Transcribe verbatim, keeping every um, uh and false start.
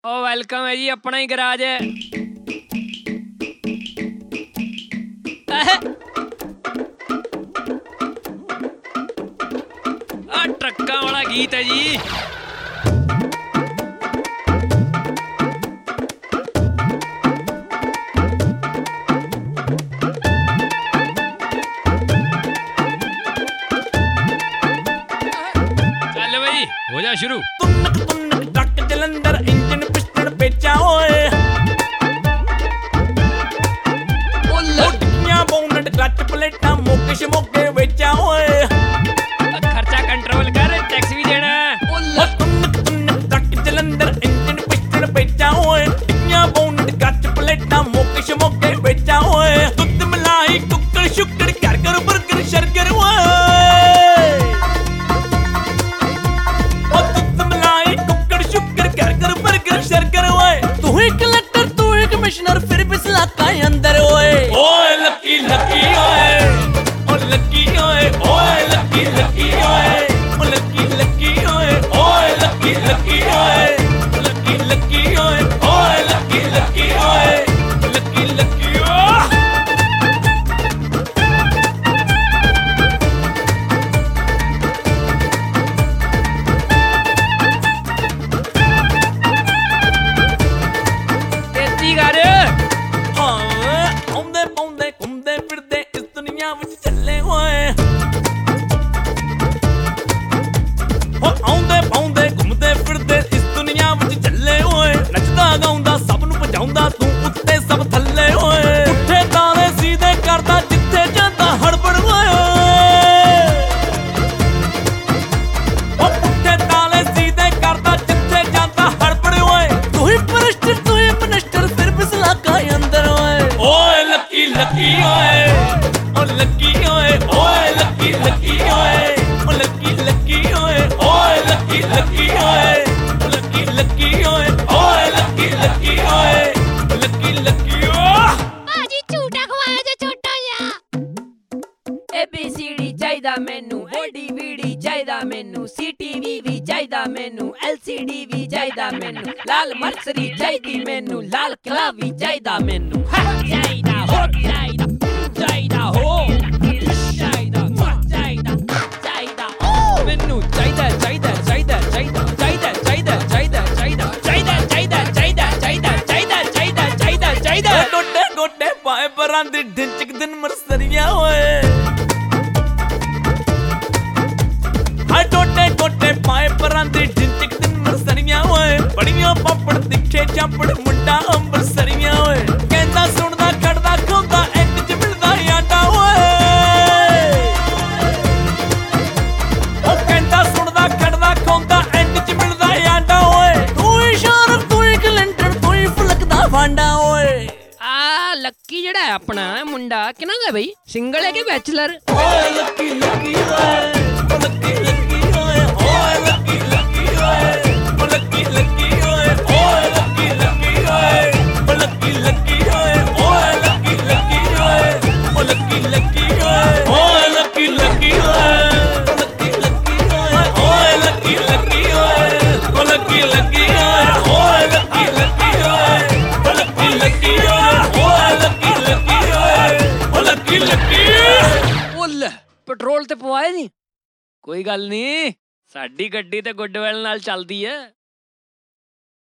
ओ welcome है जी, अपना ही garage है। आ ट्रक्का वाला गीत है जी। चल भाई हो जा शुरू। तुन्नक तुन्नक ट्रक जलंधर इंजन पिस्टन पेचा ओए ओटियां बोनट क्लच प्लेटा मोके शमोके बेचा ओए खर्चा कंट्रोल कर, टैक्स भी देना है। तुन्नक तुन्नक ट्रक जलंधर इंजन पिस्टन पेचा ओए ओटियां बोनट क्लच प्लेटा मोके शमोके बेचा ओए दुध मलाई कुक्कड़ शुक्कड़ घर घर बर्गर शर्गर ओए कमिश्नर फिर भी सलाका अंदर ओए ओए लकी लकी ओए ओ लकी ओए ओए लकी लकी ओए ओ लकी लकी ओए ओए लकी लकी ओए लकी लकी ओए ओए लकी लकी ओए लकी लकी ओए तेती कर ਆਉਂਦੇ ਪਾਉਂਦੇ ਘੁੰਮਦੇ ਫਿਰਦੇ ਇਸ ਦੁਨੀਆ ਵਿੱਚ ਚੱਲੇ ਹੋਏ ਹੋ ਆਉਂਦੇ ਪਾਉਂਦੇ ਘੁੰਮਦੇ ਫਿਰਦੇ ਇਸ ਦੁਨੀਆ ਵਿੱਚ ਚੱਲੇ ਹੋਏ ਨੱਚਦਾ ਗਾਉਂਦਾ ਸਭ ਨੂੰ ਭਜਾਉਂਦਾ ਤੂੰ ਉੱਤੇ ਸਭ ਥੱਲੇ ਹੋਏ ਉੱਠੇ ਤਾਰੇ ਸੀਧੇ ਕਰਦਾ ਜਿੱਥੇ ਜਾਂਦਾ ਹੜਬੜ ਹੋਏ ਉਹ ਉੱਠੇ ਤਾਰੇ ਸੀਧੇ ਕਰਦਾ ਜਿੱਥੇ ਜਾਂਦਾ ਹੜਬੜ ਹੋਏ ਤੂੰ ਹੀ ਪਰਸਟਰ ਤੂੰ ਹੀ ਮਨਿਸਟਰ ਫਿਰ ਵੀ ਸਲਾਕਾ ਅੰਦਰ ਹੋਏ ਓਏ ਲੱਕੀ ਲੱਕੀ ਓਏ ਓ ਲੱਕੀ ਓਏ ਓਏ ਲੱਕੀ ਲੱਕੀ ਓਏ ਓ ਲੱਕੀ ਲੱਕੀ ਓਏ ਓਏ ਲੱਕੀ ਲੱਕੀ ਓਏ ਓ ਲੱਕੀ ਲੱਕੀ ਓਏ ਓਏ ਲੱਕੀ ਲੱਕੀ ਓਏ ਲੱਕੀ ਲੱਕੀ ਓਏ ਭਾਜੀ ਝੂਟਾ ਖਵਾਇਆ ਜੇ ਛੋਟਾ ਜਿਹਾ। ਏ ਬੀ ਸੀ ਡੀ ਚਾਹੀਦਾ ਮੈਨੂੰ, ਡੀ ਵੀ ਡੀ ਚਾਹੀਦਾ ਮੈਨੂੰ, ਸੀ ਟੀ ਵੀ ਵੀ ਚਾਹੀਦਾ ਮੈਨੂੰ, ਐਲ ਸੀ ਡੀ ਵੀ ਚਾਹੀਦਾ ਮੈਨੂੰ, ਲਾਲ ਮਰਸਰੀ ਚਾਹੀਦੀ ਮੈਨੂੰ, ਲਾਲ ਕਿਲਾ ਵੀ ਚਾਹੀਦਾ ਮੈਨੂੰ। ਹਾ ਚਾਹੀਦਾ ਹੋ ਚਾਹੀਦਾ ਚਾਹੀਦਾ ਹੋ ਚਾਹੀਦਾ ਚਾਹੀਦਾ ਚਾਹੀਦਾ ਓ ਮੈਨੂੰ ਚਾਹੀਦਾ ਚਾਹੀਦਾ ਚਾਹੀਦਾ ਚਾਹੀਦਾ ਚਾਹੀਦਾ ਚਾਹੀਦਾ ਚਾਹੀਦਾ ਚਾਹੀਦਾ ਚਾਹੀਦਾ ਚਾਹੀਦਾ ਚਾਹੀਦਾ ਚਾਹੀਦਾ ਚਾਹੀਦਾ ਚਾਹੀਦਾ ਚਾਹੀਦਾ ਚਾਹੀਦਾ ਗੋਡੇ ਗੋਡੇ ਪਾਏ ਪਰਾਂ ਦੀ ਢਿੰਚਕ ਦਿਨ ਮਰਸਰੀਆਂ ਓਏ ਹਾਏ ਟੋਟੇ ਟੋਟੇ ਪਾਏ ਪਰਾਂ ਦੀ ਢਿੰਚਕ ਦਿਨ ਮਰਸਰੀਆਂ ਓਏ ਬੜੀਆਂ ਪਾਪੜ ਤਿੱਖੇ ਚਾਪੜ ਮੁੰਡਾ ਅੰਬਰਸਰੀਆਂ ਓਏ ਕਹਿੰਦਾ ਸੁਣਦਾ ਖੜਦਾ ਖਾਂਦਾ ਐਂਡ ਚ ਮਿਲਦਾ ਆਟਾ ਓਏ ਉਹ ਕਹਿੰਦਾ ਸੁਣਦਾ ਖੜਦਾ ਖਾਂਦਾ ਐਂਡ ਚ ਮਿਲਦਾ ਆਟਾ ਓਏ ਤੂੰ ਹੀ ਸ਼ਾਰਕ ਤੂੰ ਹੀ ਕਲੰਟਰ ਤੂੰ ਹੀ ਫਲਕਦਾ ਫਾਂਡਾ ਓਏ ਆ ਲੱਕੀ ਜਿਹੜਾ ਹੈ ਆਪਣਾ ਮੁੰਡਾ ਕਿਹਨਾਂ ਦਾ ਬਈ, ਸਿੰਗਲ ਹੈ ਕਿ ਬੈਚਲਰ? ਓਏ ਲੱਕੀ ਲੱਕੀ ਓਏ ਓ ਲੱਕੀ ਲੱਕੀ ਓਏ ਓਏ ਲੱਕੀ ਲੱਕੀ ਓਏ ਓ ਲੱਕੀ ਲੱਕੀ ਓਏ ਓਏ ਲੱਕੀ ਲੱਕੀ ਓਏ ਓ ਲੱਕੀ ਲੱਕੀ ਓਏ ਓਏ ਲੱਕੀ ਲੱਕੀ ਓਏ ਓ ਲੱਕੀ ਲੱਕੀ ਓਏ ਓਏ ਲੱਕੀ ਲੱਕੀ ਓਏ ਓ ਲੱਕੀ ਲੱਕੀ ਓਏ ਓਏ ਲੱਕੀ ਲੱਕੀ ਓਏ ਓ ਲੱਕੀ ਲੱਕੀ ਓਏ ਓਏ ਲੱਕੀ ਲੱਕੀ ਓਏ ਓ ਲੱਕੀ ਲੱਕੀ ਓਏ ਓਏ ਲੱਕੀ ਲੱਕੀ ਓਏ ਓ ਲੱਕੀ ਲੱਕੀ ਉਹ ਲੈ ਪੈਟਰੋਲ ਤੇ ਪਵਾਏ ਨਹੀਂ, ਕੋਈ ਗੱਲ ਨਹੀਂ, ਸਾਡੀ ਗੱਡੀ ਤੇ ਗੁੱਡਵੈਲ ਨਾਲ ਚੱਲਦੀ ਹੈ।